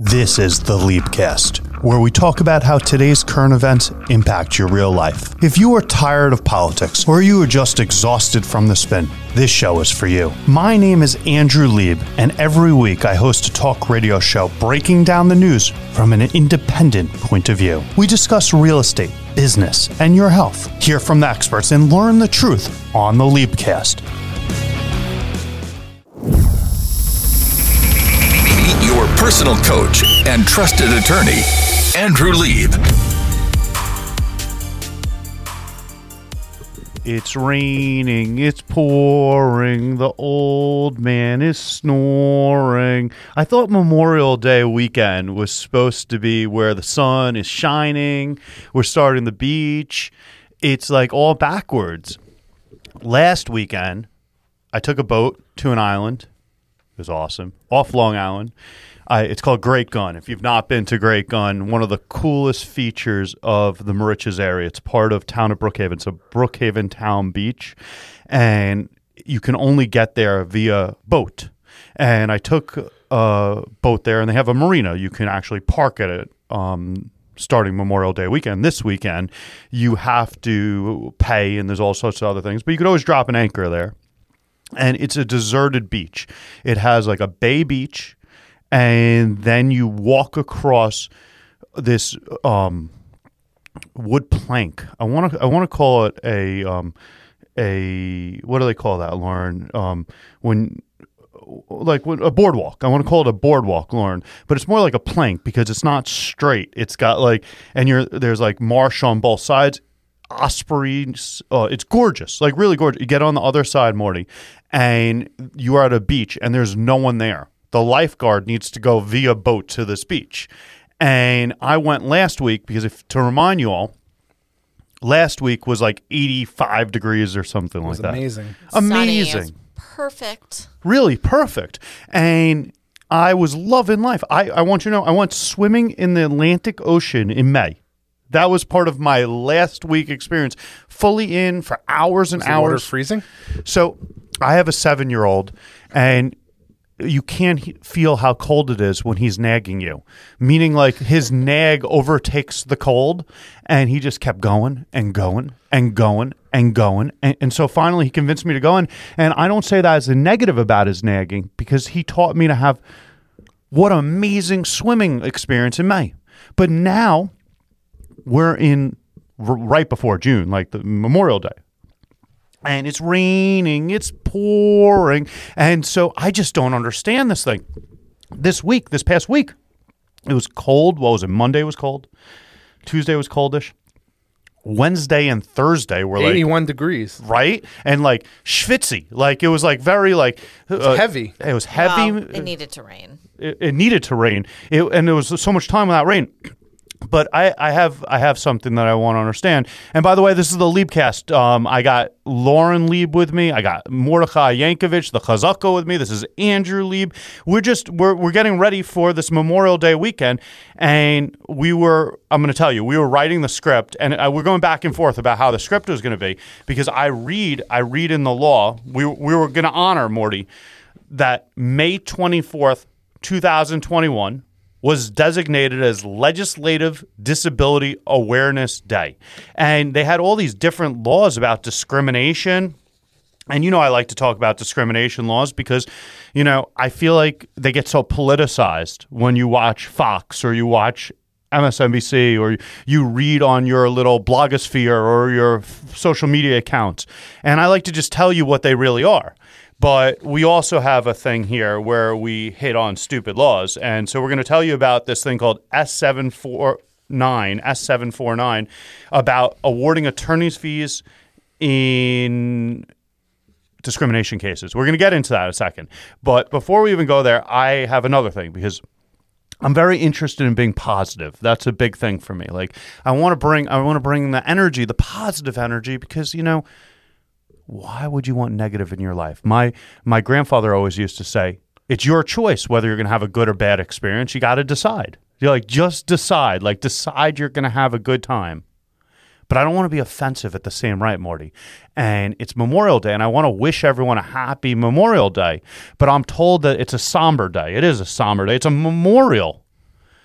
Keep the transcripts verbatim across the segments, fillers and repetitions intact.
This is the Leapcast, where we talk about how today's current events impact your real life. If you are tired of politics or you are just exhausted from the spin, this show is for you. My name is Andrew Lieb, and every week I host a talk radio show breaking down the news from an independent point of view. We discuss real estate, business, and your health. Hear from the experts and learn the truth on the Leapcast. Your personal coach and trusted attorney, Andrew Lieb. It's raining, it's pouring, the old man is snoring. I thought Memorial Day weekend was supposed to be where the sun is shining, we're starting the beach. It's like all backwards. Last weekend, I took a boat to an island. It was awesome. Off Long Island. I, it's called Great Gun. If you've not been to Great Gun, one of the coolest features of the Moriches area. It's part of town of Brookhaven. So Brookhaven Town Beach. And you can only get there via boat. And I took a boat there, and they have a marina. You can actually park at it um, starting Memorial Day weekend. This weekend, you have to pay, and there's all sorts of other things. But you could always drop an anchor there. And it's a deserted beach. It has like a bay beach, and then you walk across this um, wood plank. I want to I want to call it a um, a what do they call that, Lauren? Um, when like when, a boardwalk. I want to call it a boardwalk, Lauren, but it's more like a plank because it's not straight. It's got like and you're there's like marsh on both sides. Ospreys, uh, it's gorgeous, like really gorgeous. You get on the other side, Morty, and you are at a beach, and there's no one there. The lifeguard needs to go via boat to this beach. And I went last week because, if to remind you all, last week was like eighty-five degrees or something like that. Amazing, amazing, Sunny, perfect, really perfect. And I was loving life. I, I want you to know, I went swimming in the Atlantic Ocean in May. That was part of my last week experience, fully in for hours and was the hours. Water freezing? So I have a seven-year-old, and you can't he- feel how cold it is when he's nagging you, meaning like his nag overtakes the cold, and he just kept going and going and going and going. And, and so finally he convinced me to go in, and I don't say that as a negative about his nagging because he taught me to have what an amazing swimming experience in May. But now we're in r- right before June, like the Memorial Day. And it's raining, it's pouring. And so I just don't understand this thing. This week, this past week, it was cold. What was it? Monday was cold. Tuesday was coldish. Wednesday and Thursday were like eighty-one degrees. Right? And like schwitzy. Like it was like very like uh, heavy. It was heavy. well, it needed to rain. It, it needed to rain. It, and there was so much time without rain. But I, I have I have something that I want to understand. And by the way, this is the Leapcast. Um, I got Lauren Lieb with me. I got Mordechai Yankovich, the Chazaka, with me. This is Andrew Lieb. We're just we're we're getting ready for this Memorial Day weekend, and we were I'm going to tell you we were writing the script, and uh, we're going back and forth about how the script was going to be because I read I read in the law we we were going to honor Morty that May twenty-fourth, twenty twenty-one. Was designated as Legislative Disability Awareness Day. And they had all these different laws about discrimination. And you know I like to talk about discrimination laws because, you know, I feel like they get so politicized when you watch Fox or you watch M S N B C or you read on your little blogosphere or your social media accounts. And I like to just tell you what they really are. But we also have a thing here where we hit on stupid laws. And so we're going to tell you about this thing called S seven forty-nine, S seven forty-nine, about awarding attorney's fees in discrimination cases. We're going to get into that in a second. But before we even go there, I have another thing because I'm very interested in being positive. That's a big thing for me. Like I want to bring I want to bring the energy, the positive energy because, you know, why would you want negative in your life? My my grandfather always used to say, it's your choice whether you're going to have a good or bad experience. You got to decide. You're like, just decide. Like, decide you're going to have a good time. But I don't want to be offensive at the same right, Morty. And it's Memorial Day, and I want to wish everyone a happy Memorial Day. But I'm told that it's a somber day. It is a somber day. It's a memorial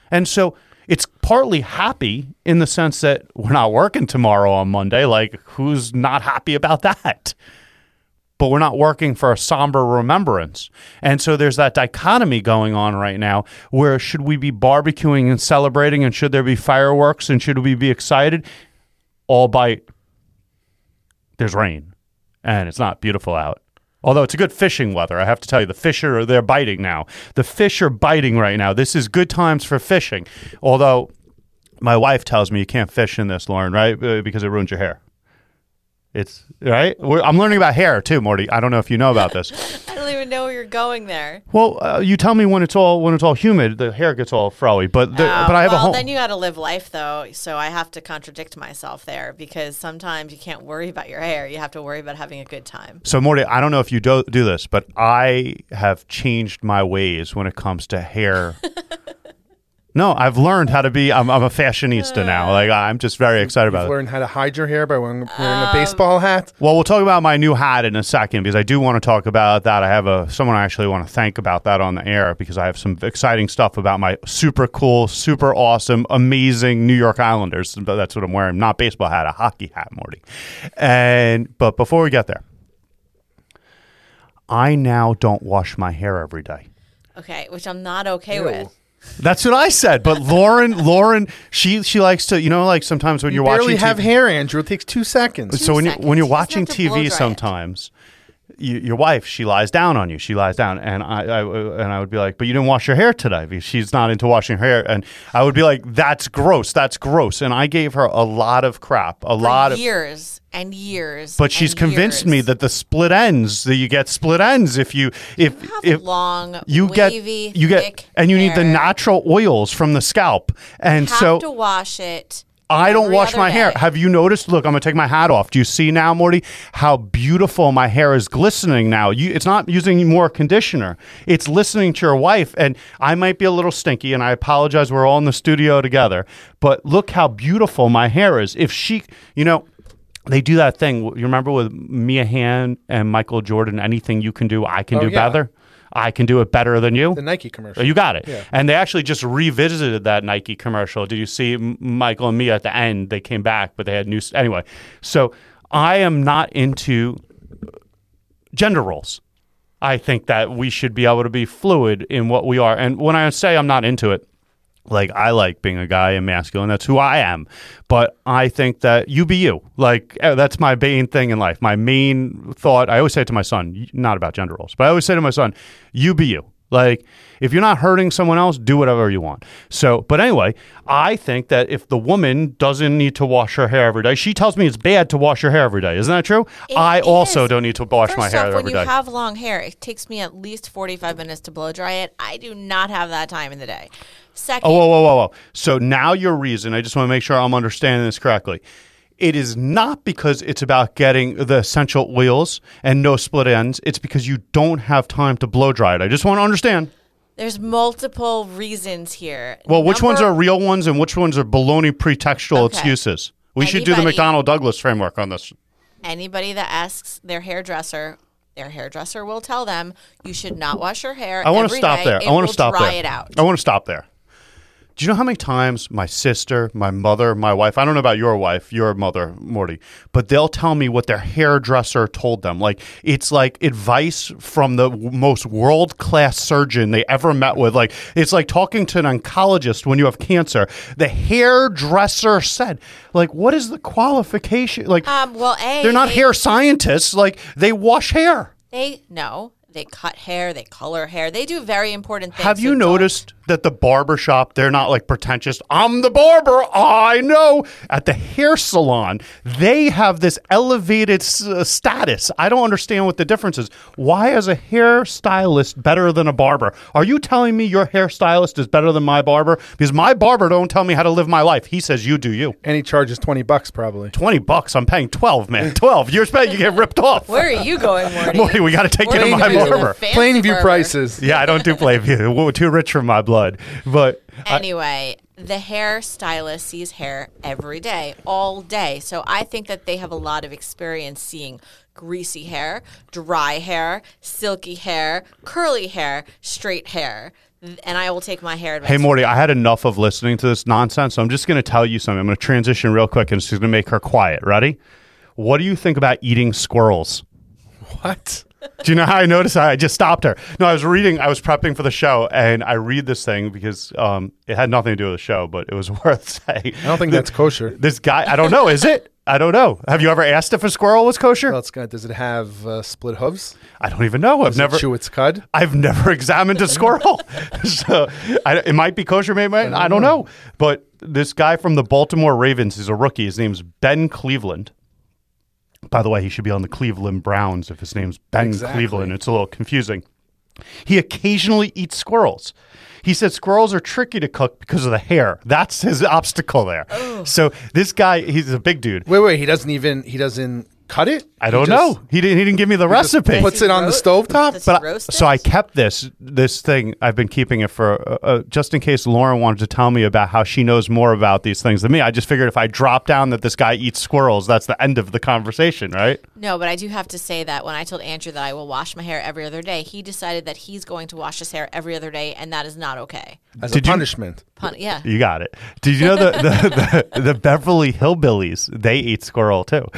And so it's partly happy in the sense that we're not working tomorrow on Monday. Like, who's not happy about that? But we're not working for a somber remembrance. And so there's that dichotomy going on right now where should we be barbecuing and celebrating, and should there be fireworks, and should we be excited? All by there's rain and it's not beautiful out. Although it's a good fishing weather. I have to tell you, the fish are, they're biting now. The fish are biting right now. This is good times for fishing. Although my wife tells me you can't fish in this, Lauren, right? Uh, Because it ruins your hair. It's right. We're, I'm learning about hair too, Morty. I don't know if you know about this. I don't even know where you're going there. Well, uh, you tell me when it's all when it's all humid, the hair gets all frowy. But the, Oh, but I have well, a home. then you got to live life though, so I have to contradict myself there because sometimes you can't worry about your hair. You have to worry about having a good time. So, Morty, I don't know if you do, do this, but I have changed my ways when it comes to hair. No, I've learned how to be. I'm, I'm a fashionista now. Like I'm just very excited about You've it. learned how to hide your hair by wearing, wearing a baseball hat. Well, we'll talk about my new hat in a second because I do want to talk about that. I have a someone I actually want to thank about that on the air because I have some exciting stuff about my super cool, super awesome, amazing New York Islanders. But that's what I'm wearing. Not baseball hat, a hockey hat, Morty. And but before we get there, I now don't wash my hair every day. Okay, which I'm not okay Ew. with. That's what I said. But Lauren, Lauren, she she likes to, you know, like sometimes when You you're barely watching have T V, hair, Andrew. It takes two seconds. so when you seconds. when you're You just watching have to T blow dry V it. sometimes, you, your wife she lies down on you. She lies down, and I, I and I would be like, "But you didn't wash your hair today." Because she's not into washing her hair, and I would be like, "That's gross. That's gross." And I gave her a lot of crap, a lot For of. years and years. But she's and convinced years. me that the split ends, that you get split ends if you if You have if long, you get wavy, you get thick and you need the hair. natural oils from the scalp, and have so to wash it. I don't every wash other my hair. day. Have you noticed? Look, I'm gonna take my hat off. Do you see now, Morty, how beautiful my hair is glistening now? You, it's not using more conditioner. It's listening to your wife, and I might be a little stinky, and I apologize. We're all in the studio together, but look how beautiful my hair is. If she, you know. They do that thing. You remember with Mia Hamm and Michael Jordan, anything you can do, I can Oh, do yeah. better. I can do it better than you. The Nike commercial. Oh, you got it. Yeah. And they actually just revisited that Nike commercial. Did you see M- Michael and Mia at the end? They came back, but they had new. Anyway, so I am not into gender roles. I think that we should be able to be fluid in what we are. And when I say I'm not into it, like, I like being a guy and masculine. That's who I am. But I think that you be you. Like, eh, that's my main thing in life. My main thought, I always say it to my son, not about gender roles, but I always say to my son, you be you. Like, if you're not hurting someone else, do whatever you want. So, but anyway, I think that if the woman doesn't need to wash her hair every day, she tells me it's bad to wash her hair every day. Isn't that true? It I also is. don't need to wash First my hair off, when every you day. have long hair, it takes me at least forty-five minutes to blow dry it. I do not have that time in the day. Second, Oh, whoa, whoa, whoa, whoa. So now your reason, I just want to make sure I'm understanding this correctly. It is not because it's about getting the essential oils and no split ends. It's because you don't have time to blow dry it. I just want to understand. there's multiple reasons here. Well, which ones Number- are real ones and which ones are baloney pretextual Okay. excuses? We should do the Anybody- McDonnell Douglas framework on this. Anybody that asks their hairdresser, their hairdresser will tell them you should not wash your hair. I want every to stop day. there. It I want will to stop dry there. it out. I want to stop there. Do you know how many times my sister, my mother, my wife, I don't know about your wife, your mother, Morty, but they'll tell me what their hairdresser told them. Like, it's like advice from the w- most world-class surgeon they ever met with. Like, it's like talking to an oncologist when you have cancer. The hairdresser said, like, what is the qualification? Like, Um, well, A, they're not they, hair scientists. Like, they wash hair. They no, they cut hair, they color hair, they do very important things. Have you so don't- noticed that the barber shop, they're not like pretentious, I'm the barber, I know. At the hair salon, they have this elevated s- uh, status. I don't understand what the difference is. Why is a hairstylist better than a barber? Are you telling me your hairstylist is better than my barber? Because my barber don't tell me how to live my life. He says, you do you. And he charges twenty bucks probably. twenty bucks, I'm paying twelve, man. twelve. You're spending, you get ripped off. Where are you going, Morty? Morty, we got to take you to Morty, my you're using a barber. fancy Plainview barber. prices. Yeah, I don't do Plainview. We're too rich for my blood. But Anyway, the hairstylist sees hair every day, all day. So I think that they have a lot of experience seeing greasy hair, dry hair, silky hair, curly hair, straight hair. and I will take my hair advice. Hey, Morty, I had enough of listening to this nonsense, so I'm just going to tell you something. I'm going to transition real quick, and it's just going to make her quiet. Ready? What do you think about eating squirrels? What? Do you know how I noticed? I just stopped her. No, I was reading, I was prepping for the show, and I read this thing because um, it had nothing to do with the show, but it was worth saying. I don't think that's kosher. This guy, I don't know, is it? I don't know. Have you ever asked if a squirrel was kosher? Well, it's got, does it have uh, split hooves? I don't even know. I've Does never it chew its cud? I've never examined a squirrel. so I, it might be kosher, maybe I don't, I don't know. know. But this guy from the Baltimore Ravens is a rookie. His name's Ben Cleveland. By the way, he should be on the Cleveland Browns if his name's Ben Exactly. Cleveland. It's a little confusing. He occasionally eats squirrels. He said squirrels are tricky to cook because of the hair. That's his obstacle there. Oh. So this guy, he's a big dude. Wait, wait. He doesn't even. He doesn't cut it. I don't He just- know. He didn't. He didn't give me the just recipe. Puts it on the Roast- stovetop. Does he But I, roast so it? I kept this this thing. I've been keeping it for uh, uh, just in case Lauren wanted to tell me about how she knows more about these things than me. I just figured if I drop down that this guy eats squirrels, that's the end of the conversation, right? No, but I do have to say that when I told Andrew that I will wash my hair every other day, he decided that he's going to wash his hair every other day, and that is not okay. As Did a you- punishment. Pun- yeah. You got it. Did you know the the, the the Beverly Hillbillies? They eat squirrel too,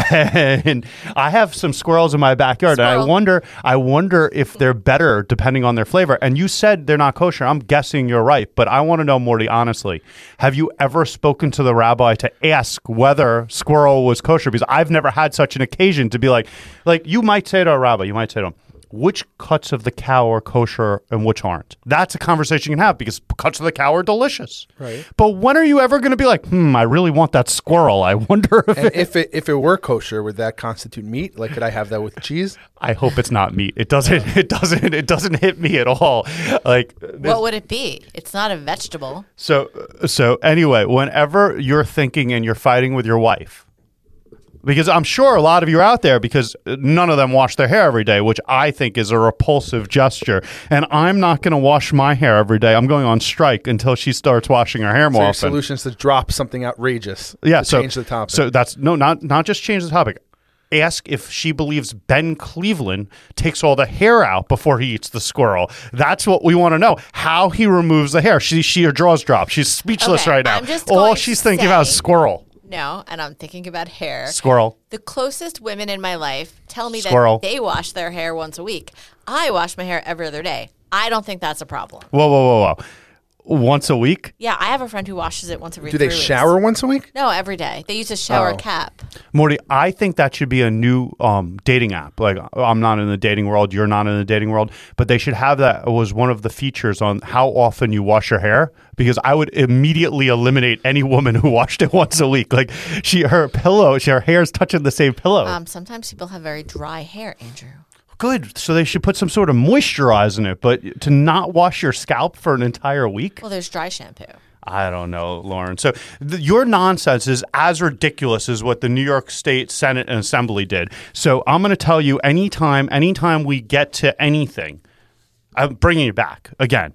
and I have some squirrels in my backyard. And I Squirrel. wonder, I wonder if they're better depending on their flavor. And you said they're not kosher. I'm guessing you're right, but I want to know, Morty, honestly, have you ever spoken to the rabbi to ask whether squirrel was kosher? Because I've never had such an occasion to be like, like you might say to a rabbi, you might say to him, which cuts of the cow are kosher and which aren't? That's a conversation you can have because cuts of the cow are delicious. Right. But when are you ever going to be like, hmm, I really want that squirrel. I wonder if And it, if it if it were kosher, would that constitute meat? Like, could I have that with cheese? I hope it's not meat. It doesn't, it doesn't, it doesn't hit me at all. Like, this- What would it be? It's not a vegetable. so, so anyway, whenever you're thinking and you're fighting with your wife, because I'm sure a lot of you are out there because none of them wash their hair every day, which I think is a repulsive gesture. And I'm not going to wash my hair every day. I'm going on strike until she starts washing her hair So more your often. solution is to drop something outrageous. Yeah, to so change the topic. So that's no, not not just change the topic. Ask if she believes Ben Cleveland takes all the hair out before he eats the squirrel. That's what we want to know. How he removes the hair. She she her jaws drop. She's speechless Okay, right now. I'm just all going she's to thinking about is say- squirrel. No, and I'm thinking about hair. Squirrel. The closest women in my life tell me Squirrel. that they wash their hair once a week. I wash my hair every other day. I don't think that's a problem. Whoa, whoa, whoa, whoa. Once a week? Yeah, I have a friend who washes it once every Do they three weeks. shower once a week? No, every day. They use a shower Oh. cap. Morty, I think that should be a new um, dating app. Like, I'm not in the dating world, you're not in the dating world, but they should have that was one of the features on how often you wash your hair, because I would immediately eliminate any woman who washed it once a week. Like, she, her pillow, she, her hair's touching the same pillow. Um, sometimes people have very dry hair, Andrew. Good. So they should put some sort of moisturizer in it, but to not wash your scalp for an entire week? Well, there's dry shampoo. I don't know, Lauren. So th- your nonsense is as ridiculous as what the New York State Senate and Assembly did. So I'm going to tell you anytime, anytime we get to anything, I'm bringing it back again.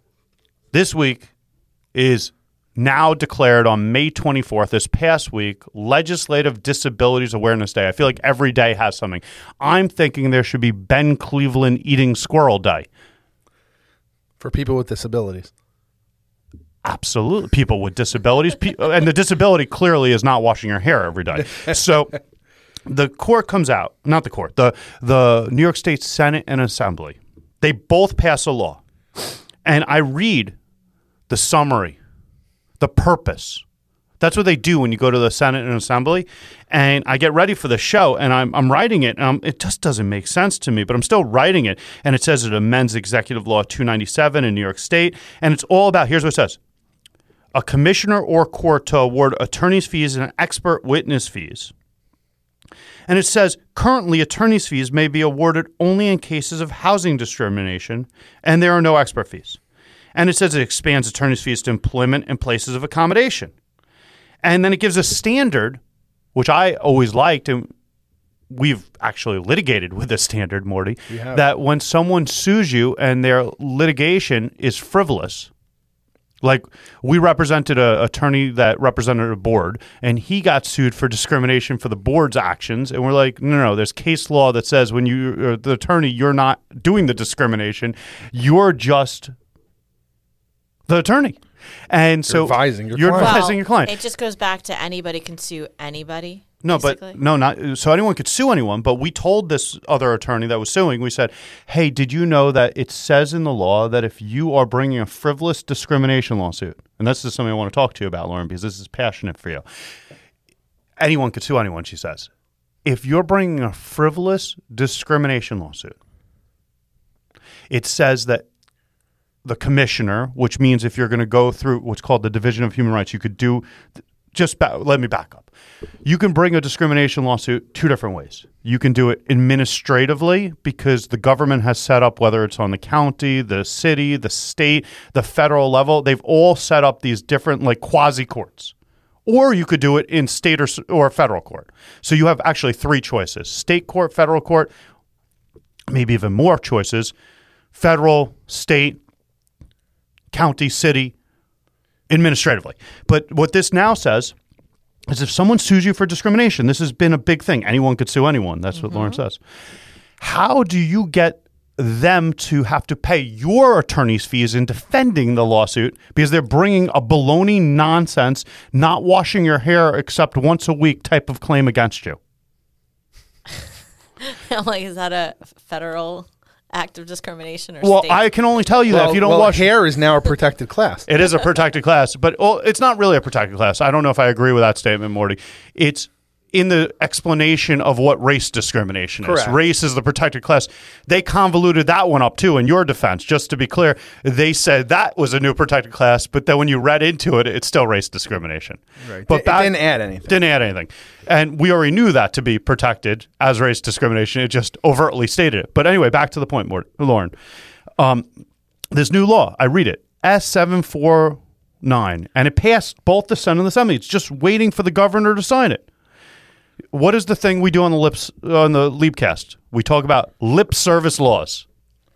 This week is now declared on May twenty-fourth, this past week, Legislative Disabilities Awareness Day. I feel like every day has something. I'm thinking there should be Ben Cleveland Eating Squirrel Day. For people with disabilities. Absolutely. People with disabilities. Pe- and the disability clearly is not washing your hair every day. So the court comes out, not the court, the, the New York State Senate and Assembly. They both pass a law. And I read the summary, the purpose. That's what they do when you go to the Senate and Assembly. And I get ready for the show, and I'm, I'm writing it, and I'm, it just doesn't make sense to me, but I'm still writing it. And it says it amends Executive Law two ninety-seven in New York State. And it's all about, here's what it says. A commissioner or court to award attorney's fees and expert witness fees. And it says, currently attorney's fees may be awarded only in cases of housing discrimination, and there are no expert fees. And it says it expands attorney's fees to employment and places of accommodation. And then it gives a standard, which I always liked, and we've actually litigated with this standard, Morty, have. that when someone sues you and their litigation is frivolous, like we represented an attorney that represented a board, and he got sued for discrimination for the board's actions. And we're like, no, no, there's case law that says when you, uh, the attorney, you're not doing the discrimination. You're just The attorney. And so advising your you're client. advising Well, your client. It just goes back to anybody can sue anybody. No, basically. but no, not so anyone could sue anyone. But we told this other attorney that was suing, we said, hey, did you know that it says in the law that if you are bringing a frivolous discrimination lawsuit, and this is something I want to talk to you about, Lauren, because this is passionate for you. Anyone could sue anyone, she says. If you're bringing a frivolous discrimination lawsuit, it says that the commissioner, which means if you're going to go through what's called the Division of Human Rights, you could do just ba- let me back up. You can bring a discrimination lawsuit two different ways. You can do it administratively because the government has set up, whether it's on the county, the city, the state, the federal level, they've all set up these different like quasi courts. Or you could do it in state or, or federal court. So you have actually three choices: state court, federal court, maybe even more choices: federal, state, county, city, administratively. But what this now says is if someone sues you for discrimination, this has been a big thing. Anyone could sue anyone. That's what mm-hmm. Lauren says. How do you get them to have to pay your attorney's fees in defending the lawsuit because they're bringing a baloney nonsense, not washing your hair except once a week type of claim against you? I'm like, is that a federal act of discrimination or well, state? I can only tell you well, that if you don't well, wash hair is now a protected class. It is a protected class, but well, it's not really a protected class. I don't know if I agree with that statement, Morty. It's in the explanation of what race discrimination is. Correct. Race is the protected class. They convoluted that one up too in your defense. Just to be clear, they said that was a new protected class, but then when you read into it, it's still race discrimination. Right. But it, back, it didn't add anything. Didn't add anything. And we already knew that to be protected as race discrimination. It just overtly stated it. But anyway, back to the point, Morty, Lauren. Um, this new law, I read it, S seven forty-nine, and it passed both the Senate and the Assembly. It's just waiting for the governor to sign it. What is the thing we do on the lips on the Leapcast? We talk about lip service laws.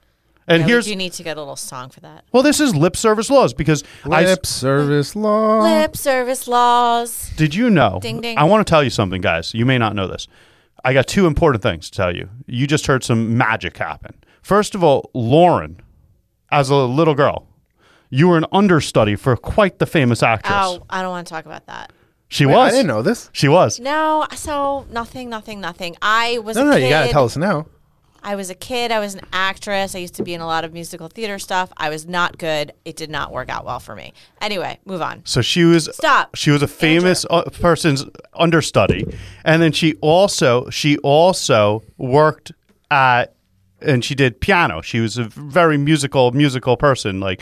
And yeah, here's you need to get a little song for that. Well, this is lip service laws because Lip I, service law. Lip service laws. Did you know? Ding, ding. I want to tell you something, guys. You may not know this. I got two important things to tell you. You just heard some magic happen. First of all, Lauren, as a little girl, you were an understudy for quite the famous actress. Oh, I don't want to talk about that. She Wait, was. I didn't know this. She was. No, so nothing, nothing, nothing. I was No, a no, kid. you got to tell us now. I was a kid. I was an actress. I used to be in a lot of musical theater stuff. I was not good. It did not work out well for me. Anyway, move on. So she was. Stop. She was a famous uh, person's understudy, and then she also she also worked at and she did piano. She was a very musical musical person. Like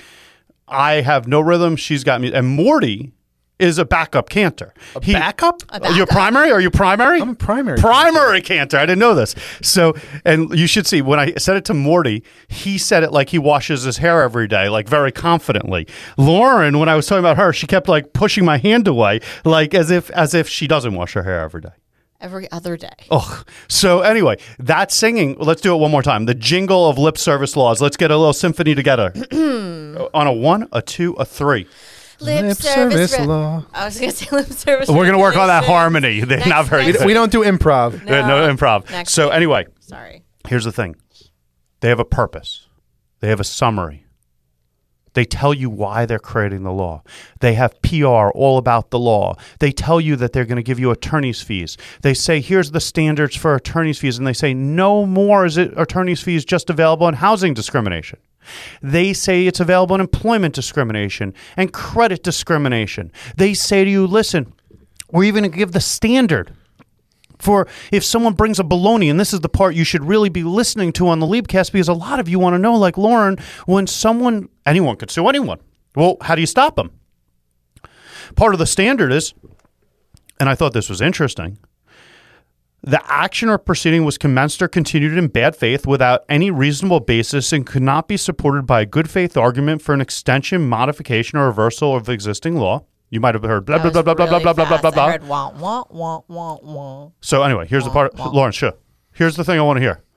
I have no rhythm. She's got me. And Morty is a backup cantor. A backup? A Are you backup. primary? Are you primary? I'm a primary. Primary cantor. I didn't know this. So, and you should see, when I said it to Morty, he said it like he washes his hair every day, like very confidently. Lauren, when I was talking about her, she kept like pushing my hand away, like as if as if she doesn't wash her hair every day. Every other day. Oh, so anyway, that singing, let's do it one more time. The jingle of lip service laws. Let's get a little symphony together. On a one, a two, a three. Lip, Lip service, service re- law. I was going to say lip service. We're going to work on that regulations. harmony. They're Next, not very next. good. We don't do improv. Uh, no improv. Next So week. anyway, Sorry. here's the thing. They have a purpose. They have a summary. They tell you why they're creating the law. They have P R all about the law. They tell you that they're going to give you attorney's fees. They say, here's the standards for attorney's fees. And they say, no more is it attorney's fees just available in housing discrimination. They say it's available in employment discrimination and credit discrimination. They say to you, listen, we're even going to give the standard for if someone brings a baloney, and this is the part you should really be listening to on the Leapcast because a lot of you want to know, like Lauren, when someone, anyone could sue anyone. Well, how do you stop them? Part of the standard is, and I thought this was interesting, the action or proceeding was commenced or continued in bad faith without any reasonable basis and could not be supported by a good faith argument for an extension, modification, or reversal of existing law. You might have heard blah, blah, That blah, was blah, blah, really blah, blah, blah, fast. blah, blah. I heard wah, wah, wah, wah, wah. So anyway, here's the part. Wah, wah. Lauren, sure. Here's the thing I want to hear.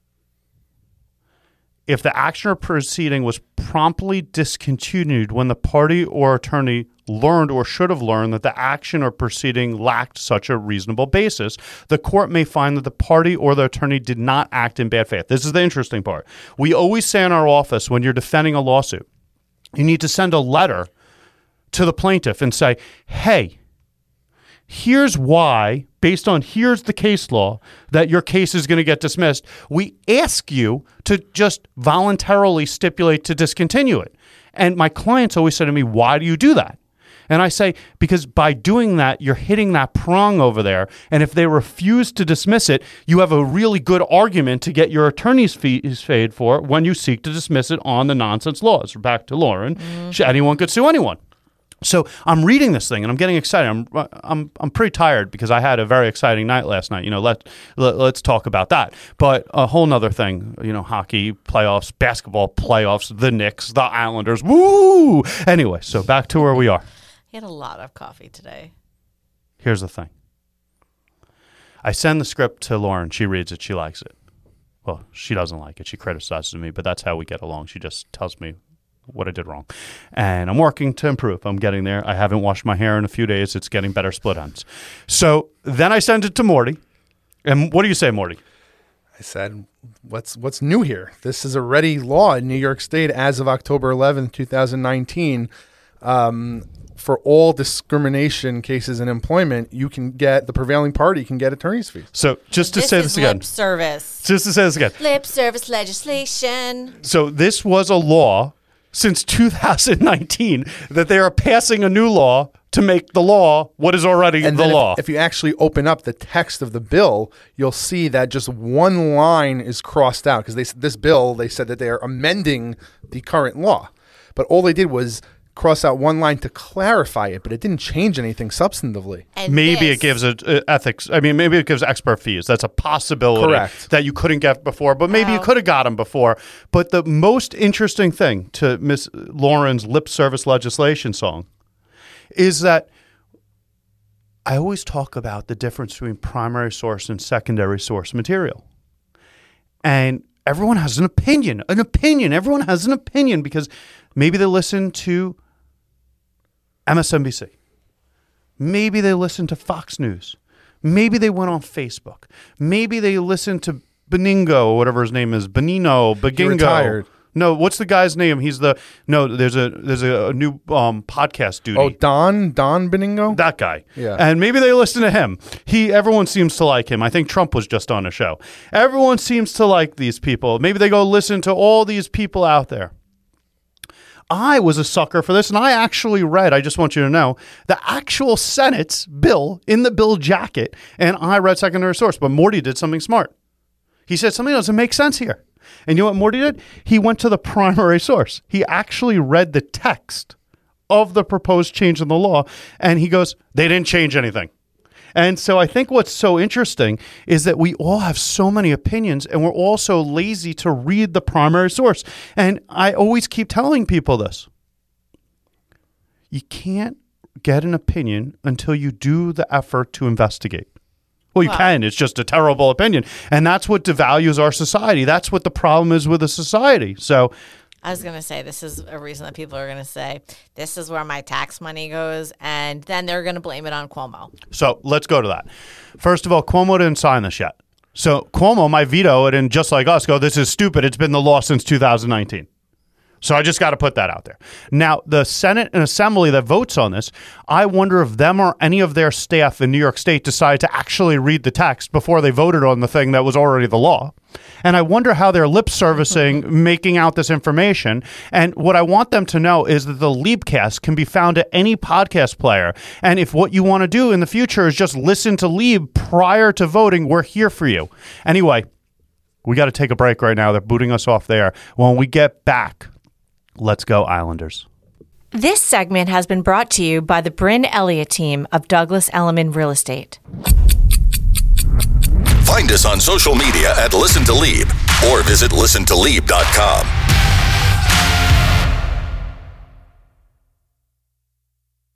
If the action or proceeding was promptly discontinued when the party or attorney learned or should have learned that the action or proceeding lacked such a reasonable basis, the court may find that the party or the attorney did not act in bad faith. This is the interesting part. We always say in our office when you're defending a lawsuit, You need to send a letter to the plaintiff and say, hey, here's why, based on here's the case law, that your case is going to get dismissed. We ask you to just voluntarily stipulate to discontinue it. And my clients always say to me, why do you do that? And I say, because by doing that, you're hitting that prong over there. And if they refuse to dismiss it, you have a really good argument to get your attorney's fees paid for when you seek to dismiss it on the nonsense laws. Back to Lauren. Mm-hmm. Anyone could sue anyone. So I'm reading this thing and I'm getting excited. I'm I'm I'm pretty tired because I had a very exciting night last night. You know, let, let let's talk about that. But a whole nother thing, you know, hockey playoffs, basketball playoffs, the Knicks, the Islanders. Woo! Anyway, so back to where we are. He had a lot of coffee today. Here's the thing. I send the script to Lauren. She reads it. She likes it. Well, she doesn't like it. She criticizes me, but that's how we get along. She just tells me what I did wrong. And I'm working to improve. I'm getting there. I haven't washed my hair in a few days. It's getting better split ends. So then I send it to Morty. And what do you say, Morty? I said, what's what's new here? This is already law in New York State as of October eleventh, twenty nineteen. Um, for all discrimination cases in employment, you can get, the prevailing party can get attorney's fees. So just to this say is this again. Lip service. Just to say this again. Lip service legislation. So this was a law since two thousand nineteen that they are passing a new law to make the law what is already and the then law. If, if you actually open up the text of the bill, you'll see that just one line is crossed out because they this bill, they said that they are amending the current law. But all they did was cross out one line to clarify it, but it didn't change anything substantively. And maybe this, it gives it uh, ethics. I mean, maybe it gives expert fees. That's a possibility. Correct. That you couldn't get before, but maybe you Wow. could have got them before. But the most interesting thing to Miss Lauren's lip service legislation song is that I always talk about the difference between primary source and secondary source material. And everyone has an opinion, an opinion. Everyone has an opinion because maybe they listen to M S N B C. Maybe they listen to Fox News. Maybe they went on Facebook. Maybe they listened to Beningo, or whatever his name is, Benino, Begingo. retired. No, what's the guy's name? He's the no. There's a there's a, a new um, podcast dude. Oh, Don Don Beningo? That guy. Yeah. And maybe they listen to him. He everyone seems to like him. I think Trump was just on a show. Everyone seems to like these people. Maybe they go listen to all these people out there. I was a sucker for this, and I actually read, I just want you to know, the actual Senate's bill in the bill jacket, and I read secondary source. But Morty did something smart. He said something doesn't make sense here. And you know what Morty did? He went to the primary source. He actually read the text of the proposed change in the law, and he goes, they didn't change anything. And so I think what's so interesting is that we all have so many opinions and we're all so lazy to read the primary source. And I always keep telling people this. You can't get an opinion until you do the effort to investigate. Well, you Wow. can. It's just a terrible opinion. And that's what devalues our society. That's what the problem is with a society. So I was going to say, this is a reason that people are going to say, this is where my tax money goes, and then they're going to blame it on Cuomo. So let's go to that. First of all, Cuomo didn't sign this yet. So Cuomo might veto it and just like us go, this is stupid. It's been the law since two thousand nineteen. So I just got to put that out there. Now, the Senate and Assembly that votes on this, I wonder if them or any of their staff in New York State decided to actually read the text before they voted on the thing that was already the law. And I wonder how they're lip servicing, making out this information. And what I want them to know is that the Liebcast can be found at any podcast player. And if what you want to do in the future is just listen to Lieb prior to voting, we're here for you. Anyway, we got to take a break right now. They're booting us off there. When we get back, let's go Islanders. This segment has been brought to you by the Bryn Elliott team of Douglas Elliman Real Estate. Find us on social media at Listen to Lieb or visit listen to lieb dot com.